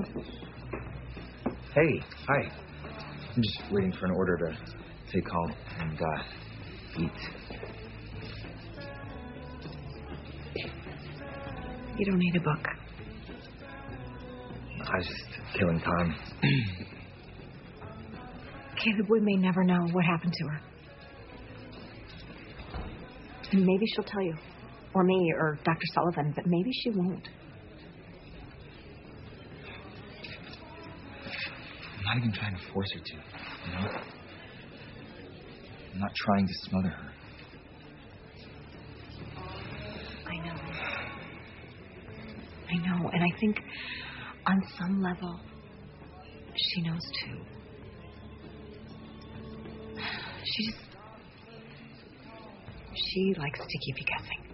in. Hey, hi. I'm just waiting for an order to take home and eat. You don't need a book. I was just killing time. Caleb, we may never know what happened to her. And maybe she'll tell you. Or me, or Dr. Sullivan, but maybe she won't. I'm not even trying to force her to, you know? I'm not trying to smother her. I know, and I think on some level, she knows too. She likes to keep you guessing.